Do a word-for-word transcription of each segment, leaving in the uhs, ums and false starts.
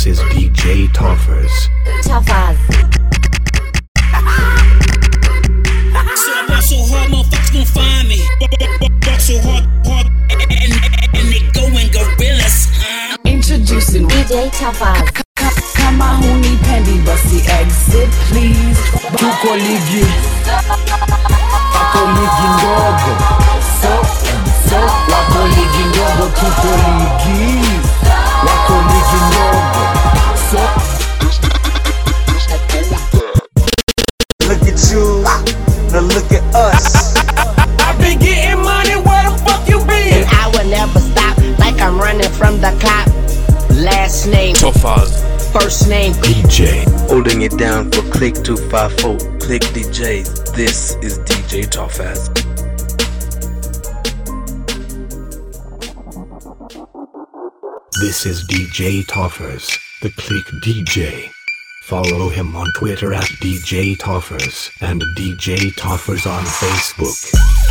This is D J Toffers. Toffers. So I work so hard, motherfuckers gon' find me. Work so hard, hard, and, and, and they going gorillas. Huh? Introducing D J Toffers. Kama hunipendi basi exit please. Tuko ligi, wako ligi ndogo. So, so, wako ligi ndogo. Tuko ligi, wako ligi ndogo. So, look at you, now look at us. I've been getting money, where the fuck you been? And I will never stop, like I'm running from the cop. Last name Toffers. First name D J. Holding it down for Click two five four. Click D Js. This is D J Toffers. This is D J Toffers, the Click D J. Follow him on Twitter at D J Toffers and D J Toffers on Facebook.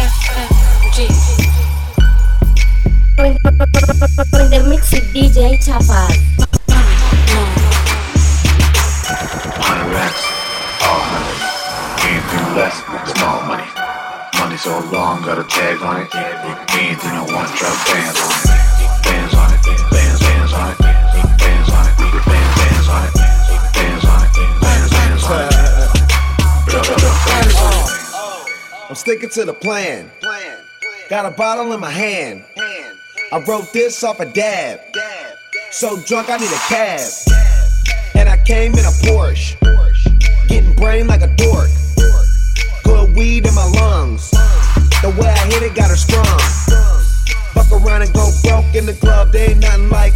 In the mix with D J Toffers. Hundred racks, all hundred. Anything less, small money. Money so long, got a tag on it. Anything I want, drop bands on it. Bands on it, bands, bands on it. Bands on it, bands, bands on it. Bands on it, bands, bands on it. Drop, drop, drop, bands on it. I'm sticking to the plan. Got a bottle in my hand. I wrote this off a dab. So drunk I need a cab. And I came in a Porsche. Getting brain like a dork. Good weed in my lungs. The way I hit it got her sprung. Fuck around and go broke in the club. They ain't nothing like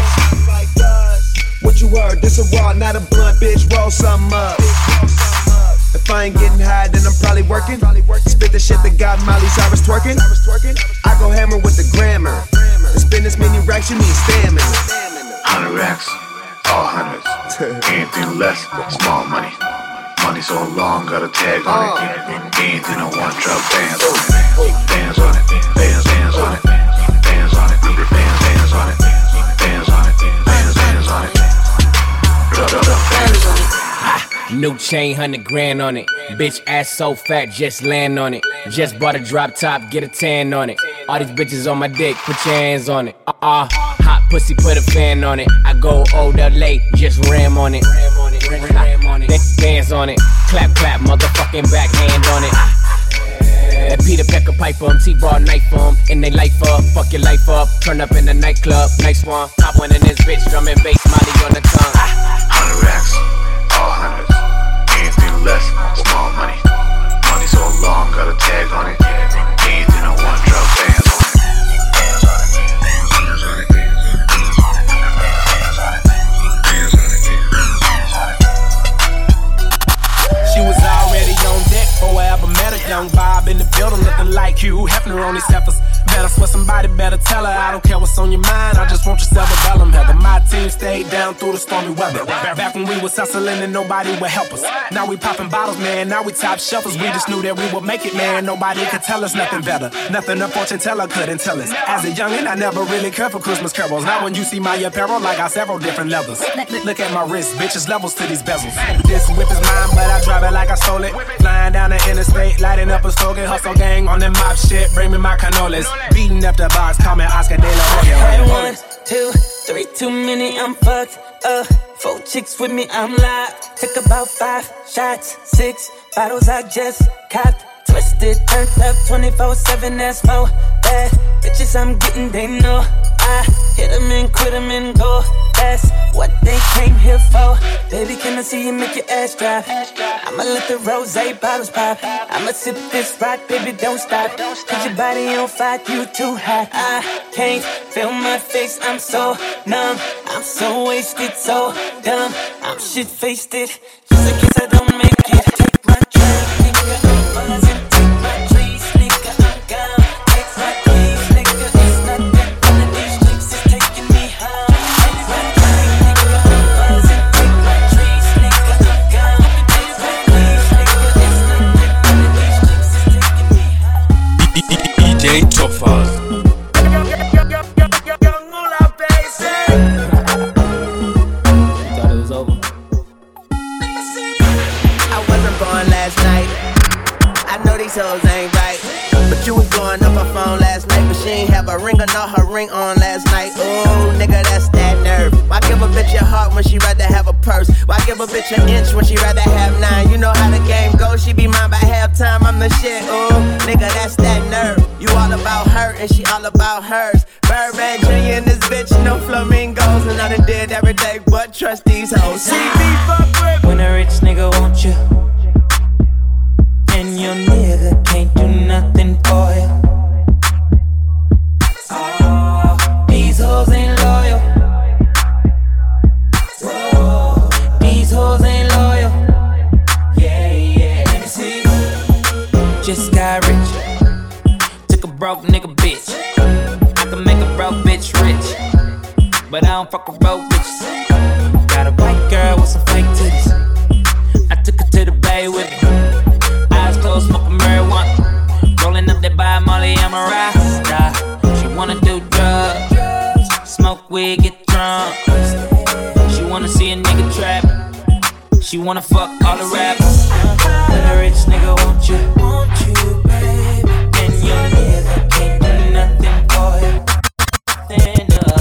us. What you heard? This a raw, not a blunt, bitch. Roll something up. If I ain't getting high, then I'm probably working. Spit the shit that got Miley Cyrus twerking. I go hammer with the grammar. To spin this many racks, you need stamina. Hundred racks, all hundreds. Anything less, small money. Money so long, got a tag on it. Anything I want, drop bands on it. Bands on it, bands, bands on it. Bands on it, bands, bands on it. Bands on it, bands, bands on it. Drop, drop, drop, bands on it. New chain, hundred grand on it. Bitch ass so fat, just land on it. Just bought a drop top, get a tan on it. All these bitches on my dick, put your hands on it. Uh-uh, hot pussy, put a fan on it. I go old or late, just ram on it. Ram on it, dance on it. Clap, clap, motherfucking backhand on it. That Peter Pecker pipe 'em, T-bar knife 'em, and they life up, fuck your life up. Turn up in the nightclub, nice one. Pop one in this bitch, drum and bass, Molly on the tongue. Hundred racks, all hundreds. Anything less, small money. Money so long, got a tag on it. Anything I want, drop bands on it. Bands on it, bands, bands on it. Bands on it, bands on it. Bands on it, bands on it. she was already on deck before I ever met her. Young Bob in the building looking like Hugh Hefner on these heifers. Better swear somebody better tell her. I don't care what's on your mind, I just want your cerebellum heather. My team stayed down through the stormy weather. Back when we was hustling and nobody would help us. Now we popping bottles, man, now we top shelfers. We just knew that we would make it, man. Nobody could tell us nothing better. Nothing a fortune teller couldn't tell us. As a youngin', I never really cared for Christmas carols. Now when you see my apparel, I got several different levels. Look at my wrist, bitches, levels to these bezels. This whip is mine, but I drive it like I stole it. Flying down the interstate, lighting up a stogie. Hustle gang on them mob shit, bring me my cannolis. Beating up the bars, call me Oscar De La Hoya. Hey, one, two, three, too many, I'm fucked up. Four chicks with me, I'm live. Took about five shots, six bottles I just copped. Twisted, turned up twenty-four seven, that's more bad bitches I'm getting, they know I hit them and quit them and go. That's what they came here for. Baby, can I see you make your ass drop? I'ma let the rosé bottles pop. I'ma sip this rock, baby, don't stop. Cause your body on fire, you too hot. I can't feel my face, I'm so numb. I'm so wasted, so dumb. I'm shit-faced it, just in case I don't make it. Take my drink, nigga, I'm buzzing. Take my trees, nigga, I'm gone. Take my keys, nigga, it's not that one of these chicks is taking me home. Take my drink, nigga, I'm buzzing. Take my trees, nigga, I'm gone. Take my keys, nigga, it's not that one of these chicks is taking me home. D J Toffers. Young Moolah, baby. these hoes ain't right. But you was blowing up her phone last night, but she ain't have a ring or not her ring on last night. Ooh, nigga, that's that nerve. Why give a bitch your heart when she rather have a purse? Why give a bitch an inch when she rather have nine? You know how the game goes, she be mine by halftime, I'm the shit. Ooh, nigga, that's that nerve. You all about her and she all about hers. Birdman Junior and this bitch, no flamingos. And I done did every day but trust these hoes. C B fuck with. When a rich nigga want you and your nigga can't do nothing for you. Oh, these hoes ain't loyal. Whoa, these hoes ain't loyal. Yeah, yeah, let me see. Just got rich. Took a broke nigga bitch. I can make a broke bitch rich, but I don't fuck with broke bitches. Got a white girl with some fake titties. I took her to the bay with me. Eyes closed, smoking marijuana. Rolling up that by Molly, I'm a rasta. She wanna do drugs, smoke weed, get drunk. She wanna see a nigga trap. She wanna fuck all the rappers. When a rich nigga want you, want you, baby, and your nigga can't do nothing for you. Stand up.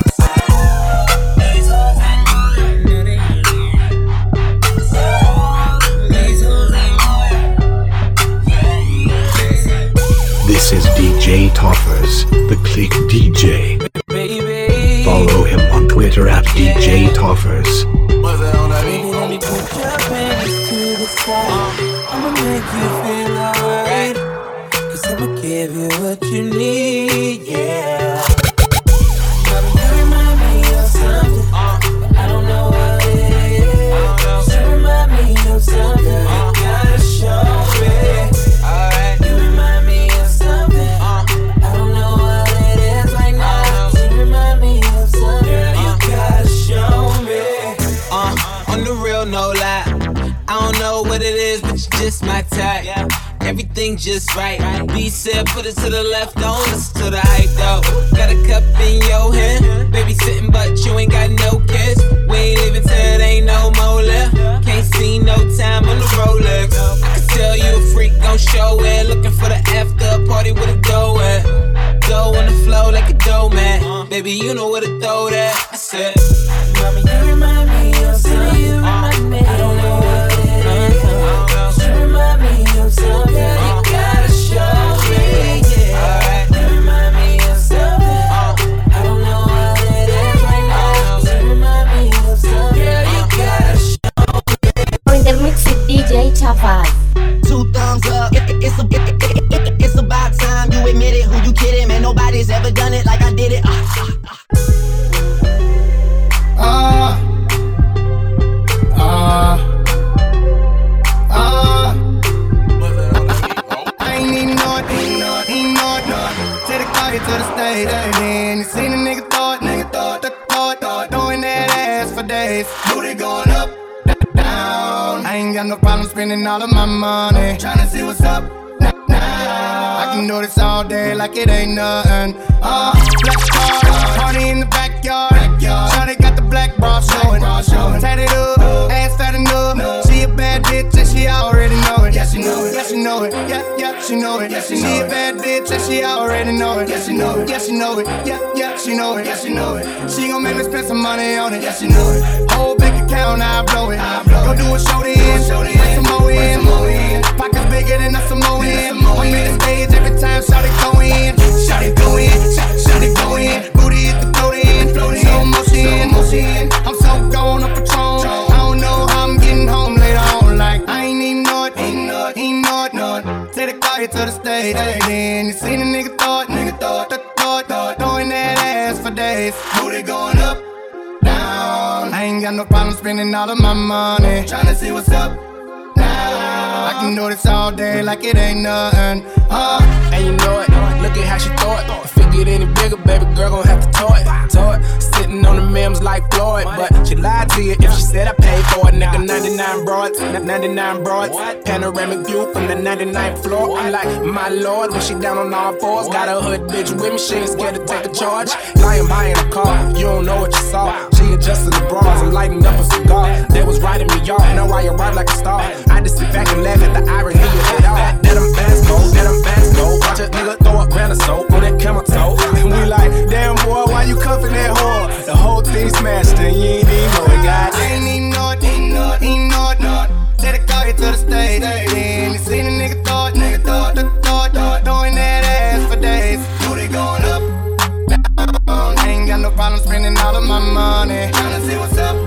This is D J Toffers, the Click D J. Baby. Follow him on Twitter at D J Toffers. What's that on that? Baby, let me put your panties to the side. I'ma make you feel alright, cause I'ma give you what you need, yeah. Mama, you remind me of something, but I don't know what it is. You remind me of something, you gotta show me. Alright. You remind me of something, I don't know what it is right now. You remind me of something, you gotta show me. Uh, on the real, no lie. I don't know what it is, but you just my type. Everything just right. B said put it to the left, don't listen to the hype though. Got a cup in your hand, baby sitting but you ain't got no kiss. We ain't leaving till it ain't no more left. Can't see no time on the Rolex. I can tell you a freak, gon' show it. Looking for the after party with a dough at. Dough on the flow like a dough man. Baby, you know where to throw that. I said, Mommy, you remind me of something. You remind me. I don't know what it is. You remind me of something. You gotta show me. Yeah. You remind me of something. I don't know what it is right now. You remind me of something. Girl, you gotta show me. In the mix with D J Toffers. Two thumbs up. It, it, it's, a, it, it, it, it's about time you admit it. Who you kidding? Man, nobody's ever done it like I did it. Ah, ah, ah, ah. I ain't even know it, ain't know it, ain't know it, know it. Take the car here to the stage, then you seen a nigga throw it, nigga throw it, throw it, throw it, throwing that ass for days. Booty going up, down. I ain't got no problem spending all of my money, tryna see what's up. I can do this all day like it ain't nothing. Uh, black car, party in the backyard. Shawty got the black bra showing. Tatted up, ass fat enough. She a bad bitch and she already know it. Yeah, she know it. Yeah, she know it. Yeah, yeah, she know it. Yeah, she a bad bitch and she already know it. Yeah, she know it. Yeah, she know it. Yeah, yeah, she know it. Yeah, she know it. She gon' make me spend some money on it. Yeah, she know it. Whole bank account, I blow it. Go do a show then, bring some more in. Pockets bigger than a Samoan. I'm in the stage every time, shout it go in. Shout it go in, shout it go in. Booty hit the float in, slow motion, motion. I'm so gone on Patron. I don't know how I'm getting home later on. Like I ain't even know it, ain't know it, ain't know it, know it. Take the car here to the stage, then you seen a nigga throw it, nigga throw it, throw it, throw it, throwing that ass for days. Booty going up, down. I ain't got no problem spending all of my money, tryna see what's up. I can do this all day like it ain't nothing. Uh. And you know it, look at how she throw it. If it get any bigger, baby girl gon' have to tow it. Tow it, sitting on the memes like Floyd. But she lied to you if she said I paid for it. Nigga, ninety-nine broads, ninety-nine broads. Panoramic view from the ninety-ninth floor. I'm like, my lord, when she down on all fours. Got a hood bitch with me, she ain't scared to take a charge. Lying by in a car, you don't know what you saw. She adjusting the bras, I'm lighting up a cigar. They was writing me off, now I arrive like a star. I just sit back and laugh at the irony of it all. That I'm fast and you ain't even know it, God. I ain't even know it, ain't know it, ain't know it, know it. Take the car here to the stage. Then you seen a nigga thought, nigga thought, thought, thought, throwing that ass for days. Booty going up, down. I ain't got no problem spending all of my money. Tryna see what's up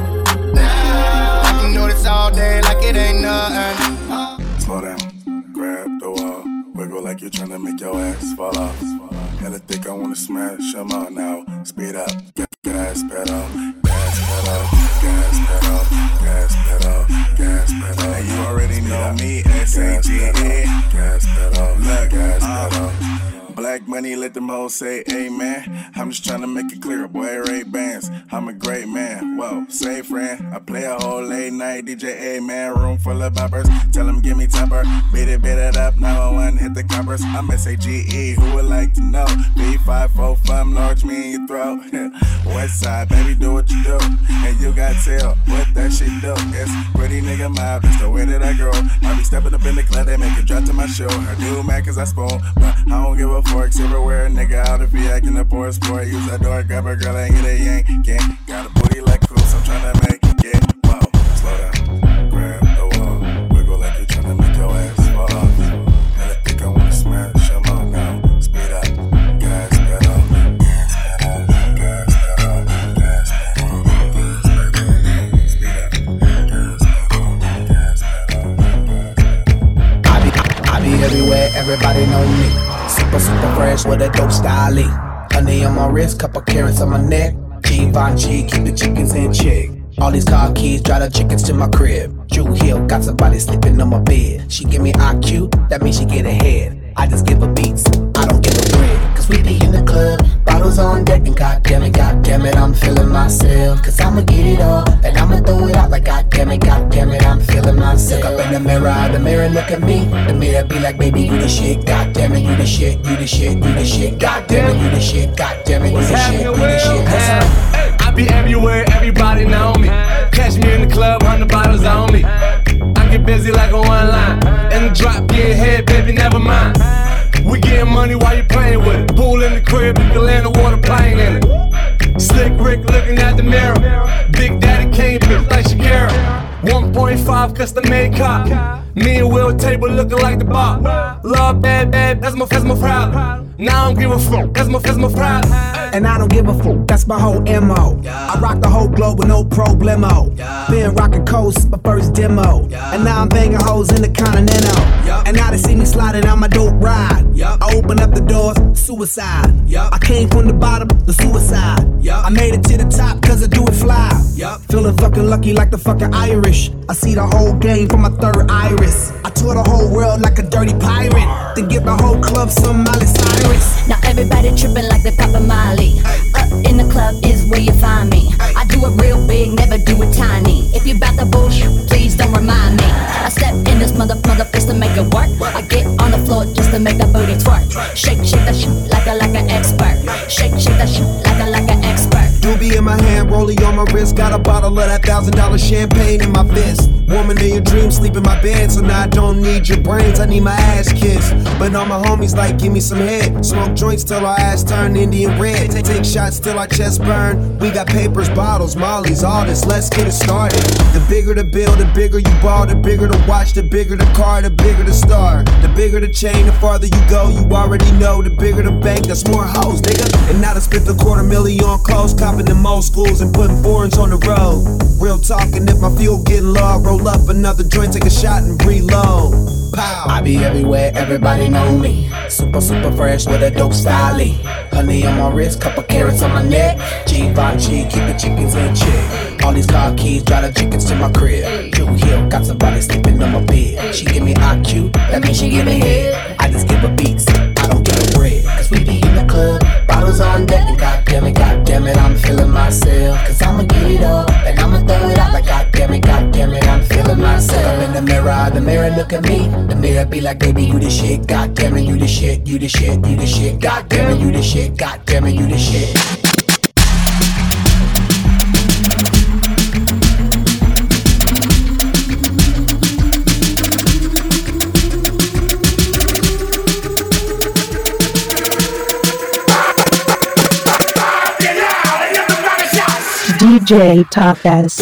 now. I can do this all day like it ain't nothing. Slow down, grab the wall, wiggle like you're tryna make your ass fall off. Gotta think I wanna smash them out now. Speed up, gas pedal, gas pedal, gas pedal, gas pedal, gas pedal. And you already know me, S A G E. Gas pedal, gas pedal. Black money, let them hoes say amen. I'm just tryna make it clear, boy, Ray Bans. I'm a great man, whoa, say friend. I play a whole late night D J, A-man, room full of boppers. Tell them give me temper, beat it, beat it up, nine one one, hit the coppers. I'm S A G E, who would like to know? B five four five, large me in your throat. West side, baby, do what you do. And you got tell what that shit do. It's pretty nigga mob, that's the way that I grow. I be stepping up in the club, they make it drop to my show. I do mad cause I spoon, but I don't give a forks everywhere, nigga. Out if he acting a poor sport, use a door, grab a girl and get a yank. Can't got a booty like Coops, I'm tryna make it get wow. Slow down, grab the wall, wiggle like you're tryna make your ass fall off. And I think I wanna smash them out now. Speed up, gas pedal, gas pedal, gas pedal, gas pedal, gas pedal. Speed up, gas pedal, gas pedal, gas pedal. I be, I be everywhere, everybody know me. Super, super fresh with a dope style. Honey on my wrist, couple carrots on my neck. Givenchy, keep the chickens in check. All these car keys, drive the chickens to my crib. Drew Hill, got somebody sleeping on my bed. She give me I Q, that means she get ahead. I just give her beats, I don't give her bread. Cause we be in the club, bottles on deck. And goddamn it, goddamn it, I'm feeling myself. Cause I'ma get it all, and I'ma throw it out like goddamn it, goddamn it, I'm feeling myself. Look up in the mirror, the mirror look at me. The mirror be like, baby, you the shit. Goddamn it, you the shit, you the shit, you the shit. Goddamn it, you the shit, goddamn it, you the shit, you the shit. I be everywhere, everybody know me. Catch me in the club, hundred bottles on me. I get busy like a one line. In the drop, get head, baby, never mind. We getting money while you playing with it. Pool in the crib, you can land a water plane in it. Slick Rick looking at the mirror. Big Daddy Kane, bitch like Shakira. one point five custom made cop. Me and Will table looking like the bar. Love bad, bad, that's my, that's my problem. Now I don't give a fuck, that's my, that's my problem. And I don't give a fuck, that's my whole M O. I rock the whole globe with no problemo. Been rocking coast, my first demo. And now I'm banging hoes in the Continental. And now they see me sliding on my dope ride. I open up the doors, suicide. I came from the bottom, the suicide. I made it to the top cause I do it fly. Feeling fucking lucky like the fucking Irish. I see the whole game from my third iris. I tour the whole world like a dirty pirate. Then give the whole club some Miley Cyrus. Now everybody tripping like they Papa Miley. Up in the club is where you find me. I do it real big, never do it tiny. If you bout the bullshit, please don't remind me. I step in this mother mother fist to make it work. I get on the floor just to make the booty twerk. Shake, shake that shit like a like an expert. Shake, shake that shit like a like an expert. Doobie in my hand, rollie on my wrist. Got a bottle of that thousand dollar champagne in my fist. Woman in your dreams, sleep in my bed. So now I don't need your brains, I need my ass kissed. But all my homies like, give me some head. Smoke joints till our ass turn Indian red. Take, take shots till our chest burn. We got papers, bottles, mollies, all this, let's get it started. The bigger the bill, the bigger you ball. The bigger the watch, the bigger the car, the bigger the star. The bigger the chain, the farther you go. You already know, the bigger the bank, that's more hoes, nigga. And now I spent a quarter million on clothes, copping in most schools and putting foreigns on the road. Real talking, if my fuel getting low, I roll up another joint, take a shot and reload. Pow. I be everywhere, everybody know me. Super, super fresh with a dope style. Honey on my wrist, couple carrots on my neck. Givenchy, keep the chickens in check. All these car keys, drive the chickens to my crib. Drew Hill, got somebody sleeping on my bed. She give me I Q, that means she give me head. I just give her beats, I don't give her bread. Cause we be in the club, bottles on deck. And goddamn it, goddamn it, I'm feeling myself. Cause I'ma get it all, and I'ma throw it out like goddamn it, goddamn it, I'm feeling myself. I'm in the mirror, the mirror look at me. The mirror be like, baby, you the shit. Goddamn it, you the shit, you the shit, you the shit. Goddamn it, you the shit. Goddamn it, you the shit. D J Toffers.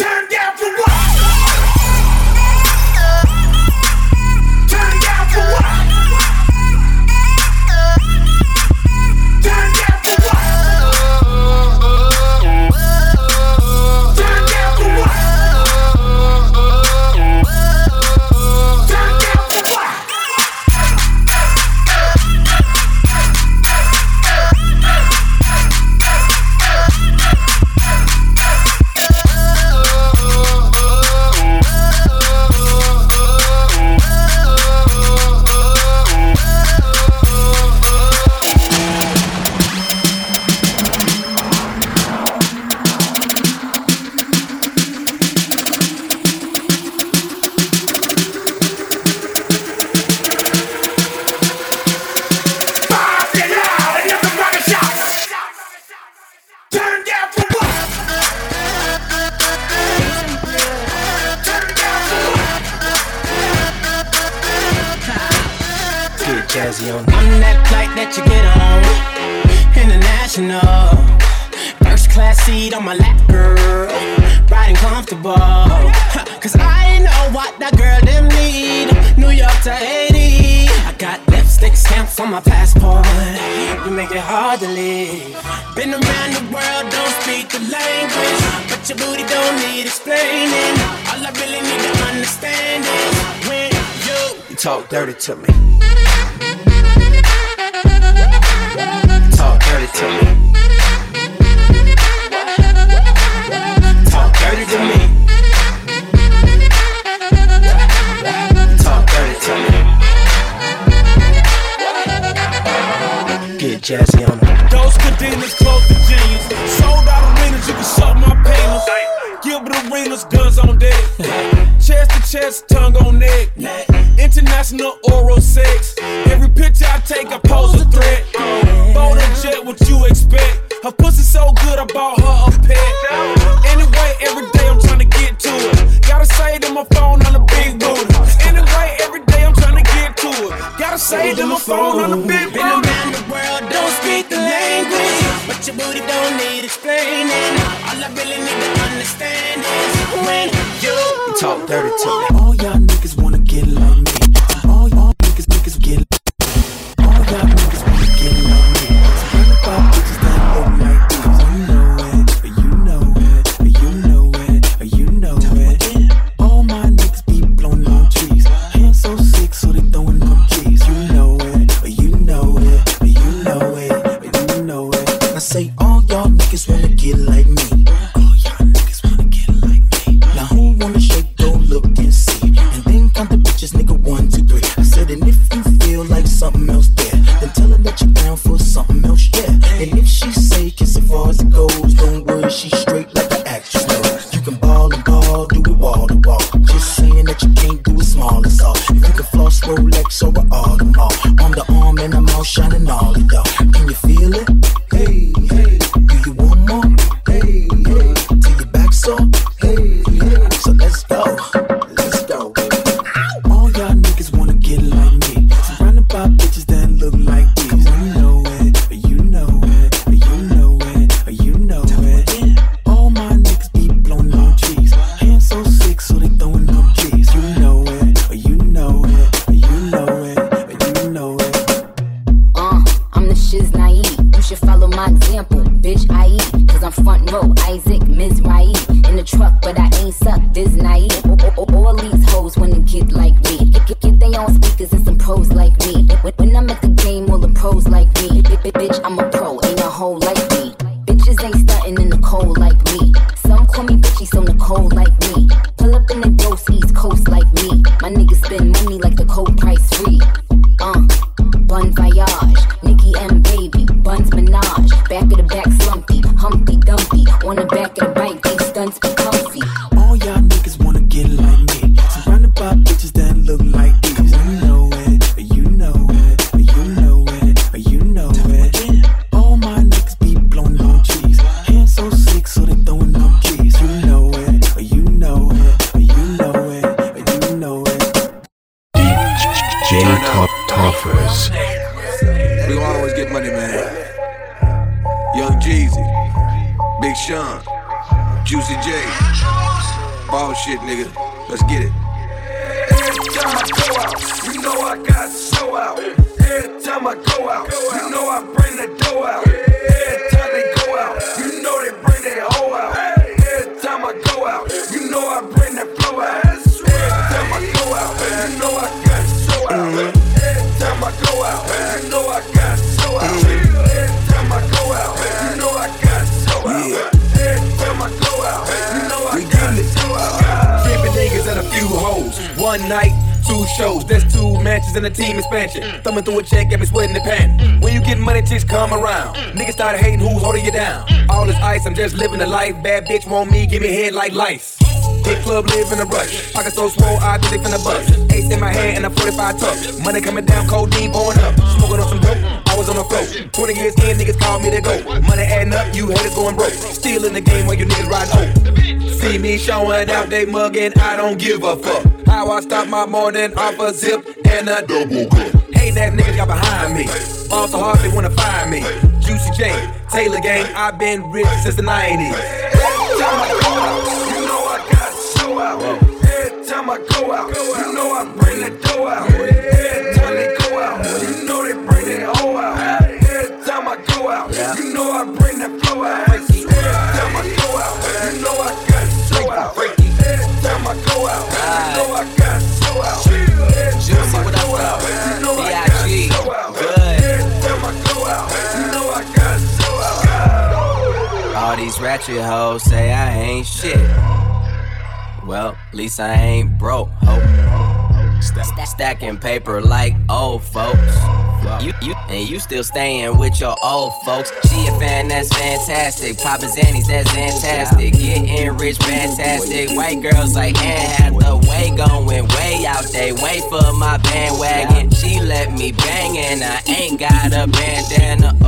Jazzy on I'm that flight that you get on, international. First class seat on my lap, girl, riding comfortable. Cause I know what that girl them need. New York to Haiti, I got lipstick stamps on my passport. You make it hard to leave. Been around the world, don't speak the language, but your booty don't need explaining. All I really need to understand is when you, you talk dirty to me. Talk dirty to me. Talk dirty to me. Talk dirty to me. Get jazzy on them. Those cadenas close to genius. Sold out arenas, you can suck my penis. Gilbert arenas, guns on deck. Chest to chest, tongue on neck. International oral sex. Every picture I take, I pose a threat. Bold and jet, what you expect? Her pussy so good, I bought her a pet. Anyway, every day I'm trying to get to it. Gotta say to my phone on the big booty. Anyway, every day I'm trying to get to it. Gotta say to my phone on the big booty. Been around the world, don't speak the language, but your booty don't need explaining. All I really need to understand is when you talk dirty to me. All y'all niggas wanna get like me. All y'all niggas, niggas get like me. All y'all niggas wanna get like me. Run about bitches that look like these. You know it, you know it, you know it, you know it. All my niggas be blowing on trees. Hands so sick, so they throwing on keys. You know it, you know it, you know it, you know it. I say all y'all niggas wanna get like me. All y'all niggas wanna get like me. Now who wanna shake, go look and see, and then count the bitches, nigga, one, two, three. I said, and if you feel like something else there, then tell her that you're down for something else, yeah. And if she say kiss as far as it goes, don't worry, she's straight like an actress knows. You can ball and ball, do it wall to wall. Just saying that you can't do it small as all. If you can floss Rolex or an Audemars, on the arm and I'm all shining all it out. Can you feel it? Hey, hey. Do you want more? Hey, hey. Till your back sore? Hey, hey. So let's go, let's go, baby. All y'all niggas wanna get like me. Surrounded by bitches that look like these. You know it, you know it, you know it, you know it. All my niggas be blowing on trees. Hands so sick, so they throwing up keys. You know it, you know it, you know it, you know it. Uh, I'm the shiz naive. You should follow my example, bitch. I eat, cause I'm front row. Isaac, Mizrahi. In the truck, but I ain't sucked. This naive. All these hoes wanna get like me. Get, get, get they on speakers and some pros like me. When, when I'm at the game, all the pros like me. Bitch, I'm a pro, ain't a hoe like me. Bitches ain't stuntin' in the cold like me. Some call me bitchy, so Nicole like me. Pull up in the dose, East Coast like me. My niggas spend money like the cold price free. Uh, Bon Voyage, Nicki M baby, Buns Minaj. Back of the back slumpy, Humpty Dumpty. On the back of the bike, they stunts be comfy. All y'all niggas wanna get like me. Surrounded by bitches that look like these. You know it, you know it, you know it, you know it. All my niggas be blowing on trees. Hands so sick, so they throwing up keys. You know it, you know it, you know it, you know it. D J Toffers. Ball shit, nigga. Let's get it. Every time I go out, you know I got to show out. Every time I go out, you know I bring the dough out. Every time they go out, you know they bring their hoe out. Every time I go out, you know I bring that flow out. Every time I go out, you know I got to show out. Every time I go out, you know I got to show out. Every time I go out, you know I got to show out. Every time I go out, you know I got to show out. Tripping niggas and a few hoes. One night, two shows. That's two matches and a team expansion. Thumbing through a check, got me sweating the pan. When you get money, chicks come around. Niggas started hating who's holding you down. All this ice, I'm just living the life. Bad bitch want me, give me head like lice. Hit club, live in a rush. Pocket so swole, I think they finna bust. Ace in my hand and a forty-five tuck. Money coming down, codeine blowing up. Smoking on some dope, I was on the float. twenty years in, niggas call me to go. Money adding up, you haters going broke. Still in the game while you niggas ride hope. See me showing out, they mugging, I don't give a fuck. How I start my morning off a zip and a double cup. Hey, that nigga got behind me. Ball so hard they wanna find me. Juicy J, Taylor gang, I've been rich since the nineties. Every time I go out, you know I got to show out. Every time I go out, you know I bring the dough out. Every time they go out, you know they bring their hoe out. Every time I go out, you know I bring that flow out. Every time I go out, you know I got to show out. Every time I go out, you know I got to show out. Every time I go out, you know I got to show out. Every time I go out, you know I got to show out. All these ratchet hoes say I ain't shit. Well, at least I ain't broke, ho. St- stacking paper like old folks. You, you, and you still staying with your old folks. She a fan, that's fantastic. Poppin' Zannies, that's fantastic. Getting rich, fantastic. White girls like Anne Hathaway going way out they way for my bandwagon. She let me bang and I ain't got a bandana.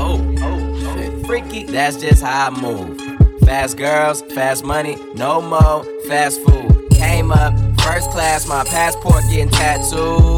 Oh, freaky, that's just how I move. Fast girls, fast money, no more fast food. Came up, first class, my passport getting tattooed.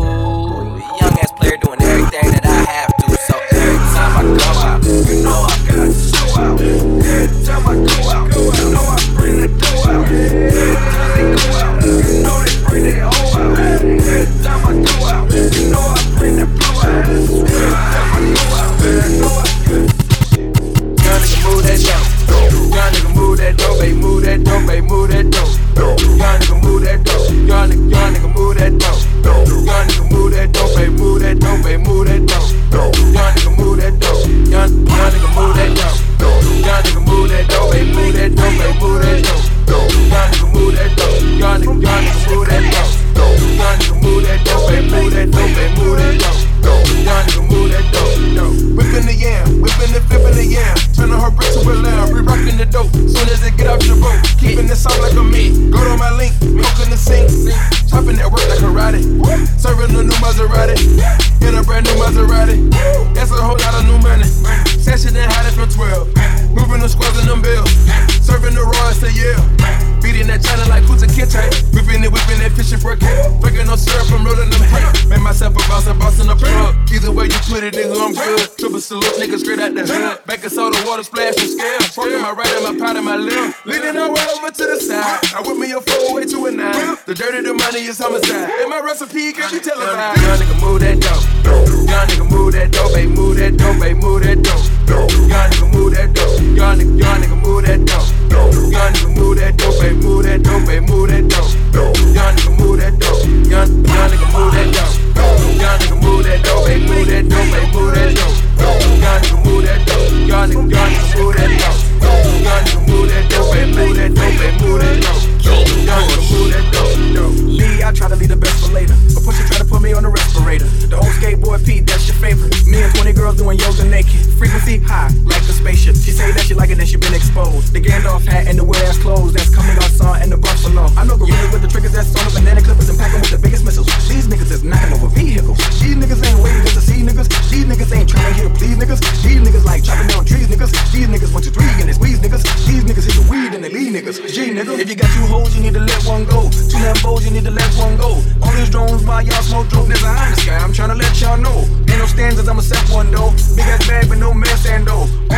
Young ass player doing everything that I have to. So every time I go out, you know I got to show out. Every time I go out, you know I bring the dough out. Every time they go out, you know they bring their hoe out. Every time I go out, you know I bring the flow out. Every time I go out, you know I got to. Young nigga move that dope. Young nigga move that dope, baby, move that dope, baby, move that dope. Young nigga move that dope. Young nigga, young nigga move that dope. Young nigga move that dope, baby, move that dope, baby, move that dope. Young nigga move that dope. Young, young nigga move that dope. Young nigga move that dope, baby, move that dope, baby, move that dope. Young nigga move that dope. Young nigga, young nigga move that dope. Young nigga move that dope, baby, move that dope, baby, move that dope. Young nigga move that dope. Whipping the yam, whipping the flipping the yam. Turning her brick to a lamb, re-rocking the dope. Soon as it get off the boat, keeping the sound like a meat. Go to my link, milking the sink. Chopping that work like karate. Serving a new Maserati. In a brand new Maserati. That's a whole lot of new money. Session and hiding from twelve. Moving the squads in them bills. Serving the raw to Yale. Beating that China like Kuta Kinte. Whipping it, whipping that fishing for a cat. Breaking no syrup, I'm rolling them hay. Made myself a boss, I'm bossing a plug. Either way you put it, nigga, I'm good. Triple salute, nigga, straight out the hood. Baking soda, water splash from scale. Smoking my right and my pot and my left. Leaning all right over to the side. I whip me a four way to a nine. The dirty, the money is homicide. And my recipe, can you tell us how? Young nigga move that dope. Young nigga move that dope, baby, move that dope, baby, move that dope. Young nigga move that dope. Young nigga, young nigga move that dope. Young nigga move that dope, baby, move that dope, baby, move that dope. Young nigga move that dope. Young, young nigga move that dope. Young nigga move that dope, baby, move that dope, baby, move that dope. Young nigga move that dope. Young nigga, young nigga move that dope. Young nigga move that dope, baby, move that dope, baby, move that dope. Young nigga move that dope. Lee, I try to leave the best for later, but Pusha try to put me on the respirator. The old skateboard Pete, that's your favorite. Me and twenty girls doing yoga naked. Frequency high, like a spaceship. She say that she like it, then she been exposed. The Gandalf hat and the weird ass clothes that's coming out son and the buffalo. I know gorillas with the triggers that's on the banana clippers and packing with the biggest missiles. These niggas is knocking over vehicles. These niggas ain't waiting just to see niggas. These niggas ain't trying to hear please niggas. These niggas like chopping down trees niggas. These niggas one two three and they squeeze niggas. These niggas hit the weed and they leave niggas. G nigga, if you got two hoes, you need to let one go. Two Lambos, you need to let one go. All these drones while y'all smoke dope, there's a high in the sky. I'm trying to let y'all know. Ain't no standards, I'ma set one though. Big ass bag but no mess and though. All that wolf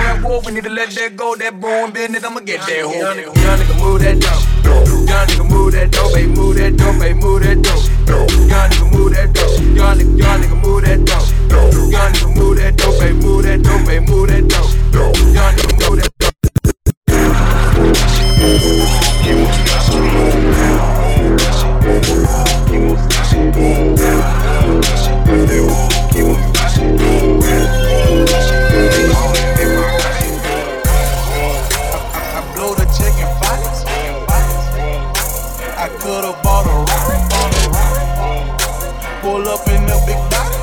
We need to let that go, that boom business, I'ma get that hoe. Young nigga, young nigga, move that dope. Young nigga, move that dope, baby, move that dope, baby, move that dope. Young nigga, move that dope. Young nigga, young nigga, move that dope. Young nigga, move that dope, baby, move that dope, baby, move that dope. Young nigga, move that dope. I blow the check in fights. I could've bought a rock. Pull up in the big body.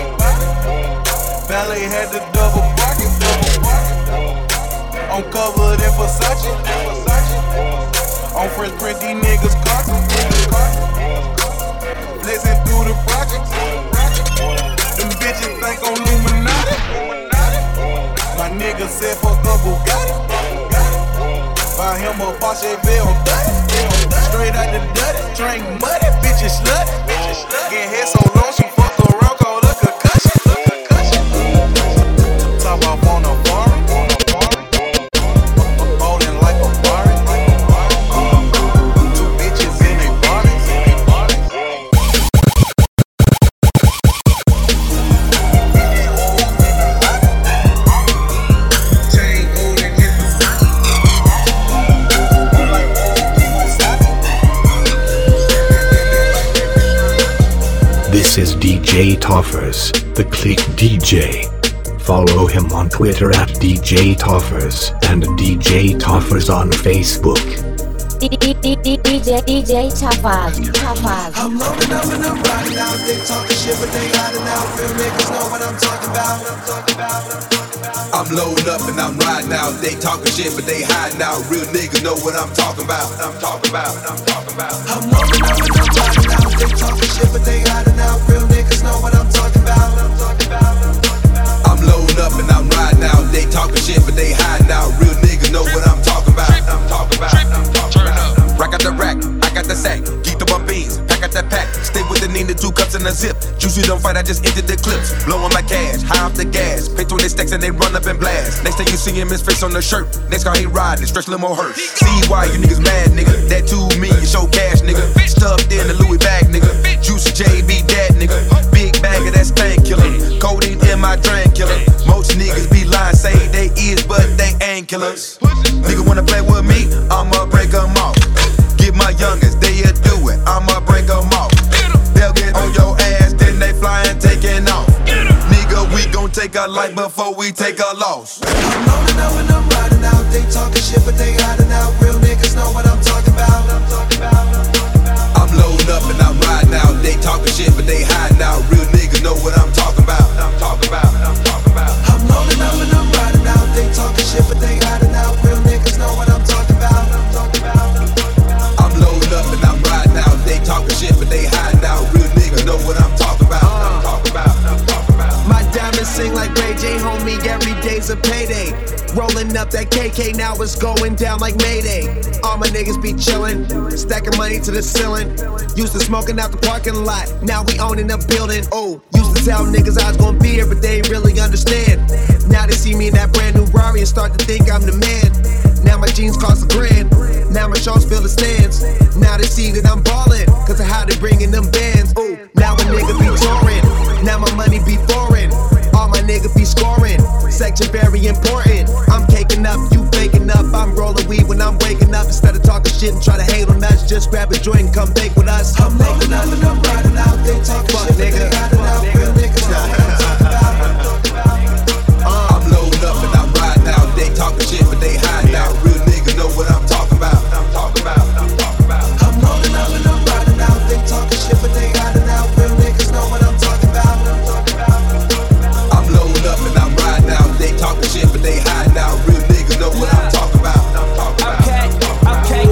Valet had the double pocket. I'm covered in Versace. On Fresh Print, these niggas cotton. Blazing through the projects. Them bitches think I'm Illuminati. My nigga said fuck a Bugatti. Buy him a Porsche Bell thirty. Straight out the dirty, drink muddy, bitches slutty. Get head so long, she fuck around, call her concussion. Top off on a foreign. Bowling like a foreign. Two bitches in a body. This is D J Toffers, the Click D J. Follow him on Twitter at D J Toffers and D J Toffers on Facebook. D J D J Toffers, Toffers. I'm loading up and I'm riding out. They talking shit, but they hiding out. Real niggas know what I'm talking about. I'm talking about. I'm talking about. I'm loading up and I'm riding out. They talking shit, but they hiding out. Real niggas know what I'm talking about. I'm talking about. I'm talking about. I'm loading up and I'm riding out. They talking shit, but they hiding out. Real niggas know what I'm talking about. I'm talking about. I'm talking about. I'm loading up and I'm riding out. They talking shit, but they hiding out. Real niggas know what I'm talking about. I'm talking about. I'm talking about. Rack out the rack, I got the sack. Geek the bump beans, pack out that pack. Stay with the Nina, two cups and a zip. Juicy don't fight, I just entered the clips. Blowing my cash, high off the gas. Pay twenty stacks and they run up and blast. Next time you see him, his face on the shirt. Next car he riding, stretch limo hurt. See why you niggas mad, nigga. That two million show cash, nigga. Stuffed in the Louis bag, nigga. Juicy J B that, nigga. Big bag of that stank killer. Codeine in my drain killer. Most niggas be lying, say they is, but they ain't killers. Nigga wanna play with me, I'ma break them off. Get my youngest, they'll do it, I'ma break them off. They'll get on your ass, then they fly and taking off. Nigga, we gon' take a life before we take a loss. I'm loading up and I'm riding out. They talking shit, but they hiding out. Real niggas know what I'm talking about. I'm talking about. I'm talking about. I'm loading up and I'm riding out. They talking shit, but they hiding out. Real niggas know what I'm talking about. I'm talking about. I'm talking about. I'm loading up and I'm riding out. They talking shit, but they hiding out. Real niggas know what I'm talking about. I'm talking about. I'm talking about. I'm loading up and I'm riding out. They talking shit, but they hiding out. Real niggas know what I'm talking about. I'm talking about. I'm talking about. My diamonds sing like Ray J, homie. Every day's a payday. Rolling up that K K, now it's going down like Mayday. All my niggas be chillin', stacking money to the ceiling. Used to smoking out the parking lot, now we owning a building. Oh, used to tell niggas I was gonna be here, but they ain't really understand. Now they see me in that brand new Rari and start to think I'm the man. Now my jeans cost a grand, now my shows fill the stands. Now they see that I'm ballin', cause of how they bringin' them bands. Oh, now a nigga be touring, now my money be foreign. All my niggas be scoring, section very important. I'm caking up, you faking up. I'm rolling weed when I'm waking up. Instead of talking shit and try to hate on us, just grab a joint and come bake with us. I'm loading up and I'm riding out. They talking shit, but they riding out. Real niggas know what I'm talking about. I'm talking about. I'm loading up and I'm riding out. They talking shit, but they hiding out. Real niggas know what I'm talking about. I'm talking about. I'm talking about. I'm loading up and I'm riding out. They talking shit, but they hiding out. Real niggas know what I'm talking about. I'm talking about. I'm loading up and I'm riding out. They talking shit, but they hiding out. Real niggas know what I'm talking about. I'm talking about. Okay, okay.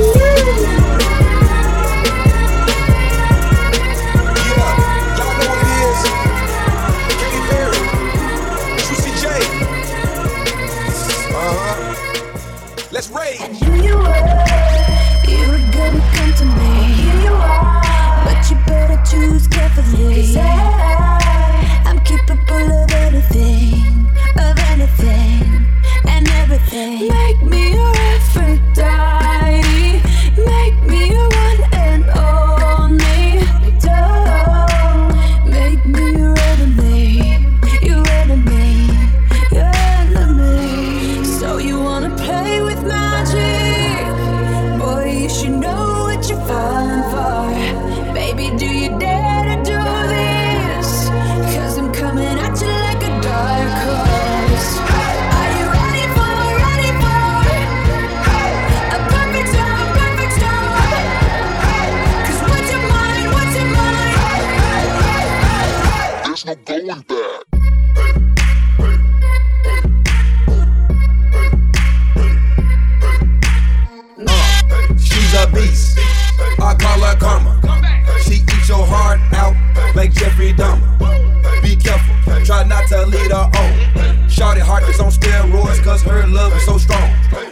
Yeah, y'all know what it is. Katy Perry, Juicy J. Uh huh. Let's rage.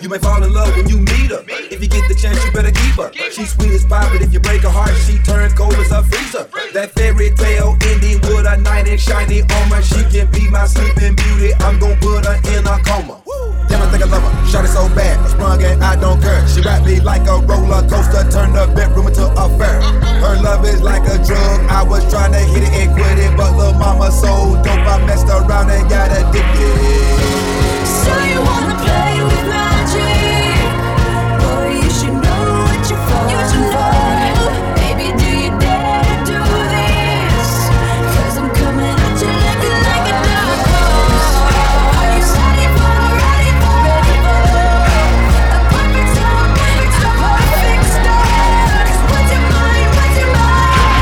You may fall in love when you meet her. If you get the chance, you better keep her. She's sweet as pie, but if you break her heart, she turns cold as a freezer. That fairy tale ending with a knight in shiny armor. She can be my sleeping beauty. I'm gon' put her in a coma. Damn, I think I love her. Shot it so bad, I sprung and I don't care. She wrapped me like a roller coaster, turned the bedroom into a fair. Her love is like a drug. I was trying to hit it and quit it, but lil' mama so dope, I messed around and got addicted. So you wanna play with magic? Boy, you should know what you're falling for. Baby, do you dare to do this? Cause I'm coming at you looking like a dog. Are you ready for, ready for, ready for a perfect storm, perfect storm, perfect storm? Cause what's your mind, what's your mind?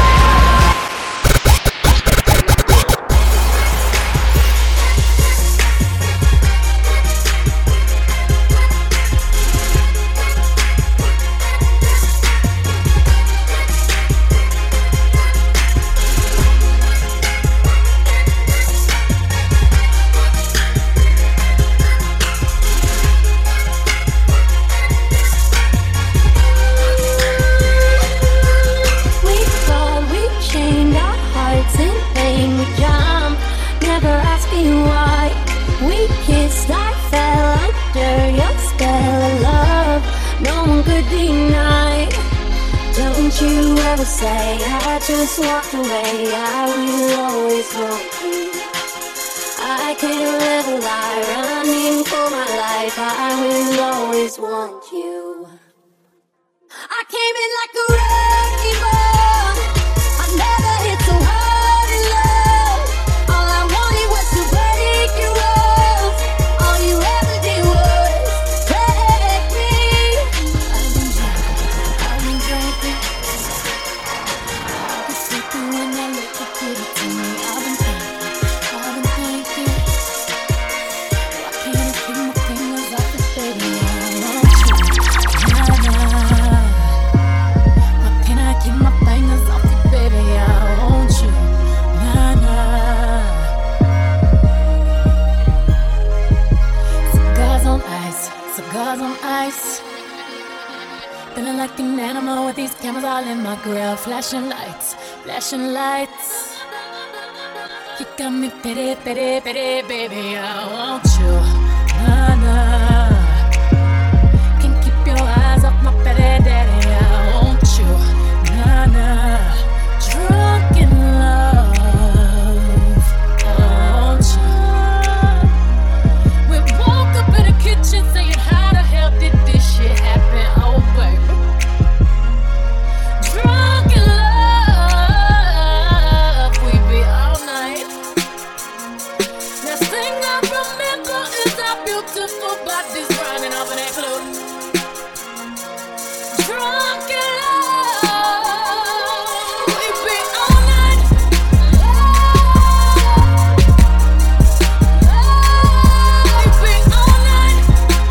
Say I just walked away, I will always want you. I can't live a lie, running for my life, I will always want you. I came in like a wrecking ball, I never hit so hard in love. All I wanted was to break your walls, all you ever did was break me. I've been drinking, I've been drinking. When I look to give it to me, I've been thinking, I've been thinking. Why can't I keep my fingers off the baby? I want you, nah, nah. Why can't I keep my fingers off the baby? I want you, nah, nah. Cigars on ice, cigars on ice. Feeling like an animal with these cameras all in my grill, flashing lights. Flashing lights, you got me pity, pity, pity, baby. I want you, nah, nah. Can't keep your eyes off my pity, daddy. I want you, nah, nah. Drunk in love, I want you. We woke up in the kitchen saying, how the hell did this shit happen? Oh, baby. Drunk in love. Beautiful bodies running off in that club. Drunk in love, we be all night. We be all night.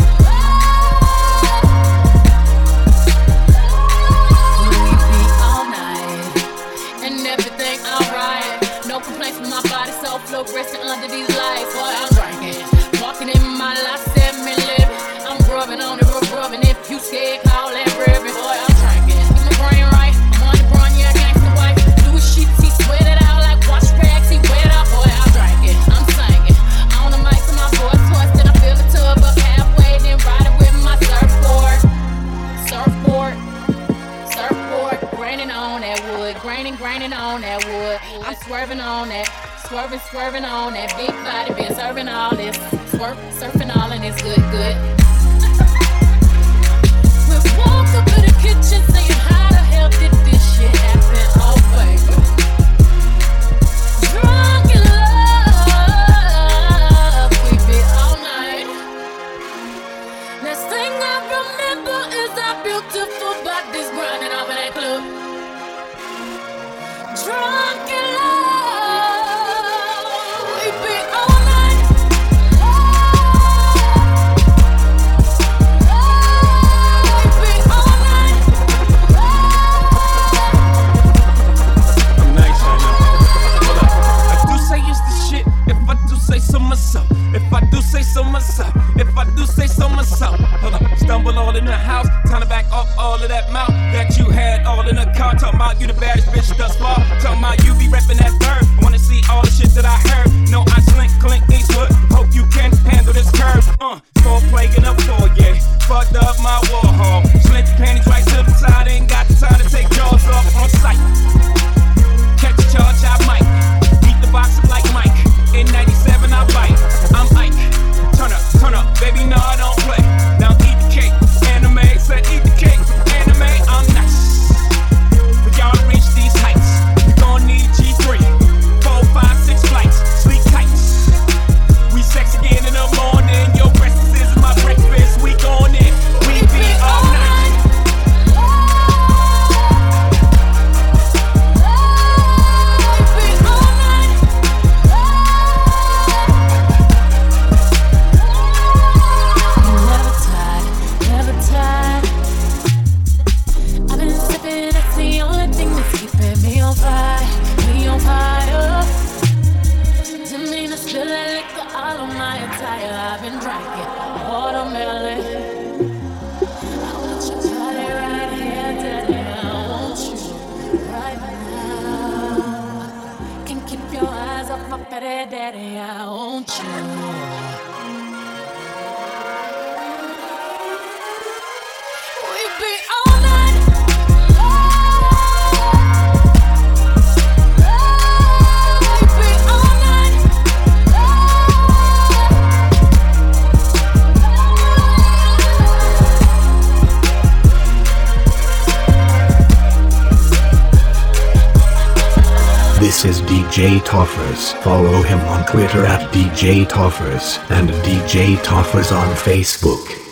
We be all night, and everything alright. No complaints from my body, so fluorescent under these lights. Boy, I'm drinking. Walking in my life, set me living. I'm grubbing on it, rubbing. If you scared, call that ribbon. Boy, I'm drinking. Get my brain right. I'm on the brawn, yeah, gangsta wife. Louis sheets, he sweat it out like wash rags. He wet out, boy, I'm drinking. I'm singing. On the mic, so my voice hoarse. Then I fill the tub up halfway, then ride it with my surfboard. Surfboard. Surfboard. Graining on that wood. Graining, graining on that wood. I'm swerving on that. Swerving, swerving on that big body, been serving all this. Swerve, surfing all and it's good, good. We woke up in the kitchen saying, how the hell did this shit happen? Oh, baby. Drunk in love, we be all night. Next thing I remember is our beautiful bodies grinding off in that club. Drunk in love. house. Time to back up all of that mouth that you had all in the car. Talking about you the baddest bitch thus far. Talking about you be reppin' that bird. Wanna see all the shit that I heard. No, I slink, Clint Eastwood. Hope you can handle this curve. Uh, four plague in the foyer. Fucked up my war hall. Slint your panties right to the side. Ain't got the time to take jaws off on sight. Catch a charge, I might. Beat the box up like Mike. In ninety-seven, I bite. I'm Ike. Turn up, turn up, baby, no, I don't play. Now eat the cake. Anime, said eat the cake. Anime, I'm nice. For y'all to reach these heights, you gon' need G three. Four, five, six flights. Sleep tight. We sex again in the morning. Your breakfast is my breakfast. We gon' in. We be all night. I've been drinking watermelon. I want your body right here, daddy. I want you right now. Can't keep your eyes off my petty daddy. I want you. We be all night. This is D J Toffers. Follow him on Twitter at D J Toffers and D J Toffers on Facebook.